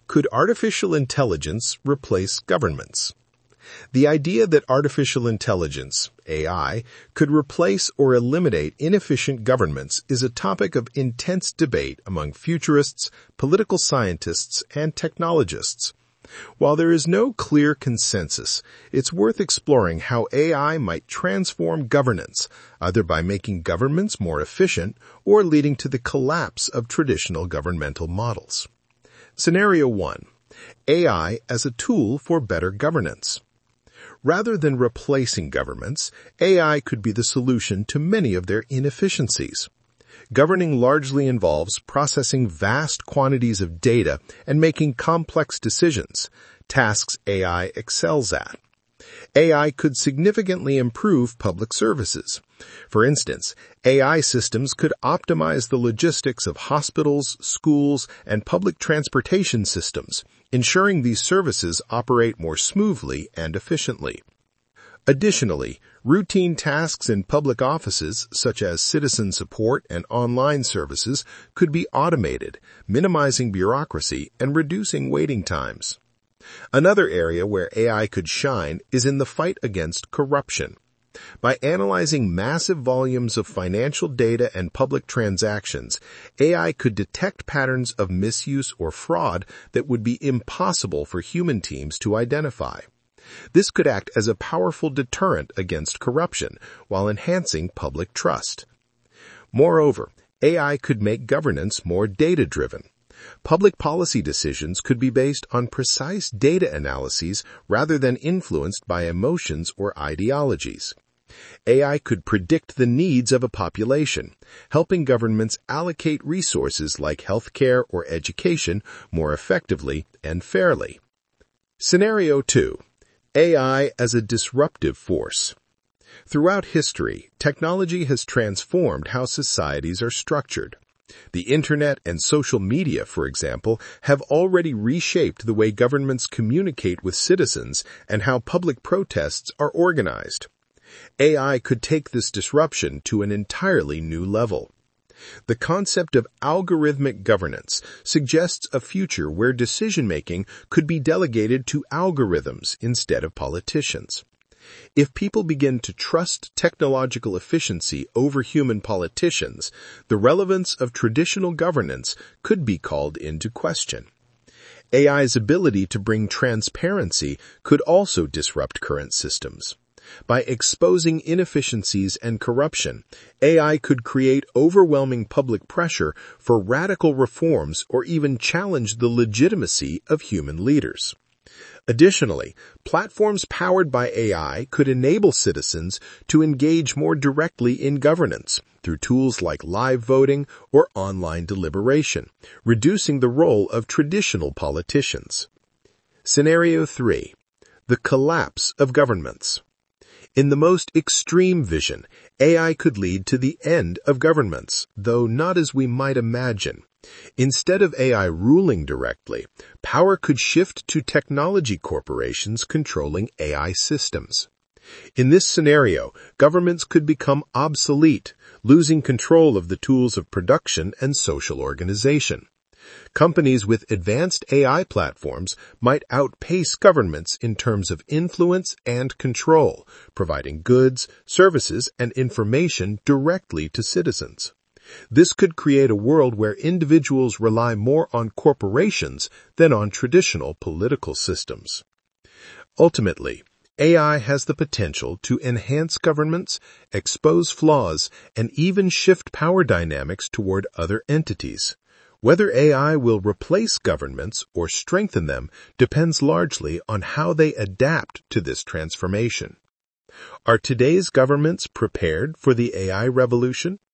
Could artificial intelligence replace governments? The idea that artificial intelligence, AI, could replace or eliminate inefficient governments is a topic of intense debate among futurists, political scientists, and technologists. While there is no clear consensus, it's worth exploring how AI might transform governance, either by making governments more efficient or leading to the collapse of traditional governmental models. Scenario 1. AI as a tool for better governance. Rather than replacing governments, AI could be the solution to many of their inefficiencies. Governing largely involves processing vast quantities of data and making complex decisions, tasks AI excels at. AI could significantly improve public services. For instance, AI systems could optimize the logistics of hospitals, schools, and public transportation systems, ensuring these services operate more smoothly and efficiently. Additionally, routine tasks in public offices, such as citizen support and online services, could be automated, minimizing bureaucracy and reducing waiting times. Another area where AI could shine is in the fight against corruption. By analyzing massive volumes of financial data and public transactions, AI could detect patterns of misuse or fraud that would be impossible for human teams to identify. This could act as a powerful deterrent against corruption while enhancing public trust. Moreover, AI could make governance more data-driven. Public policy decisions could be based on precise data analyses rather than influenced by emotions or ideologies. AI could predict the needs of a population, helping governments allocate resources like healthcare or education more effectively and fairly. Scenario 2. AI as a disruptive force. Throughout history, technology has transformed how societies are structured. The Internet and social media, for example, have already reshaped the way governments communicate with citizens and how public protests are organized. AI could take this disruption to an entirely new level. The concept of algorithmic governance suggests a future where decision-making could be delegated to algorithms instead of politicians. If people begin to trust technological efficiency over human politicians, the relevance of traditional governance could be called into question. AI's ability to bring transparency could also disrupt current systems. By exposing inefficiencies and corruption, AI could create overwhelming public pressure for radical reforms or even challenge the legitimacy of human leaders. Additionally, platforms powered by AI could enable citizens to engage more directly in governance through tools like live voting or online deliberation, reducing the role of traditional politicians. Scenario 3. The collapse of governments. In the most extreme vision, AI could lead to the end of governments, though not as we might imagine. Instead of AI ruling directly, power could shift to technology corporations controlling AI systems. In this scenario, governments could become obsolete, losing control of the tools of production and social organization. Companies with advanced AI platforms might outpace governments in terms of influence and control, providing goods, services, and information directly to citizens. This could create a world where individuals rely more on corporations than on traditional political systems. Ultimately, AI has the potential to enhance governments, expose flaws, and even shift power dynamics toward other entities. Whether AI will replace governments or strengthen them depends largely on how they adapt to this transformation. Are today's governments prepared for the AI revolution?